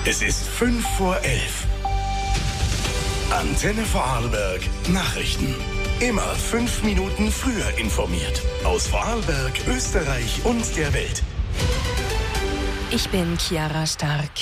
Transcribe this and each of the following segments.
Es ist 5:11. Antenne Vorarlberg Nachrichten. Immer 5 Minuten früher informiert. Aus Vorarlberg, Österreich und der Welt. Ich bin Chiara Stark.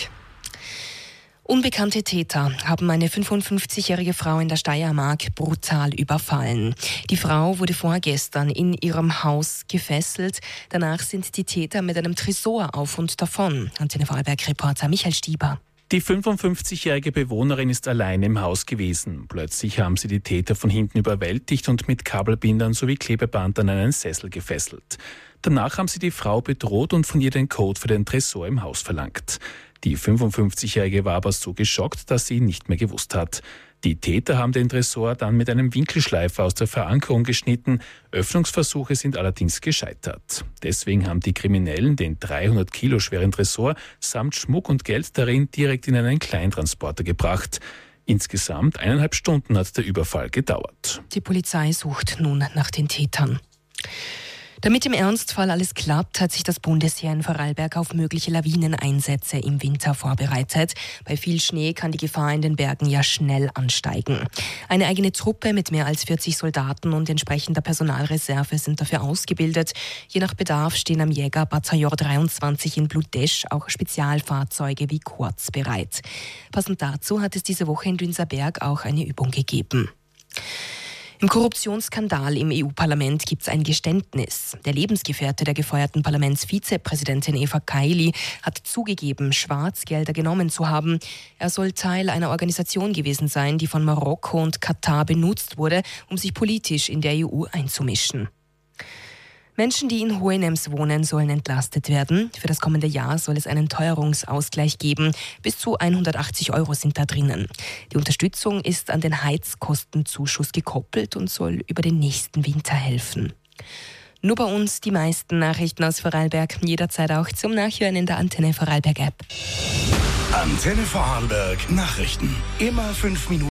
Unbekannte Täter haben eine 55-jährige Frau in der Steiermark brutal überfallen. Die Frau wurde vorgestern in ihrem Haus gefesselt. Danach sind die Täter mit einem Tresor auf und davon. Antenne Vorarlberg-Reporter Michael Stieber. Die 55-jährige Bewohnerin ist allein im Haus gewesen. Plötzlich haben sie die Täter von hinten überwältigt und mit Kabelbindern sowie Klebeband an einen Sessel gefesselt. Danach haben sie die Frau bedroht und von ihr den Code für den Tresor im Haus verlangt. Die 55-jährige war aber so geschockt, dass sie nicht mehr gewusst hat. Die Täter haben den Tresor dann mit einem Winkelschleifer aus der Verankerung geschnitten. Öffnungsversuche sind allerdings gescheitert. Deswegen haben die Kriminellen den 300 Kilo schweren Tresor samt Schmuck und Geld darin direkt in einen Kleintransporter gebracht. Insgesamt 1,5 Stunden hat der Überfall gedauert. Die Polizei sucht nun nach den Tätern. Damit im Ernstfall alles klappt, hat sich das Bundesheer in Vorarlberg auf mögliche Lawineneinsätze im Winter vorbereitet. Bei viel Schnee kann die Gefahr in den Bergen ja schnell ansteigen. Eine eigene Truppe mit mehr als 40 Soldaten und entsprechender Personalreserve sind dafür ausgebildet. Je nach Bedarf stehen am Jägerbataillon 23 in Bludesch auch Spezialfahrzeuge wie Quads bereit. Passend dazu hat es diese Woche in Dünserberg auch eine Übung gegeben. Im Korruptionsskandal im EU-Parlament gibt es ein Geständnis. Der Lebensgefährte der gefeuerten Parlamentsvizepräsidentin Eva Kaili hat zugegeben, Schwarzgelder genommen zu haben. Er soll Teil einer Organisation gewesen sein, die von Marokko und Katar benutzt wurde, um sich politisch in der EU einzumischen. Menschen, die in Hohenems wohnen, sollen entlastet werden. Für das kommende Jahr soll es einen Teuerungsausgleich geben. Bis zu 180 € sind da drinnen. Die Unterstützung ist an den Heizkostenzuschuss gekoppelt und soll über den nächsten Winter helfen. Nur bei uns die meisten Nachrichten aus Vorarlberg. Jederzeit auch zum Nachhören in der Antenne Vorarlberg App. Antenne Vorarlberg Nachrichten. Immer 5 Minuten.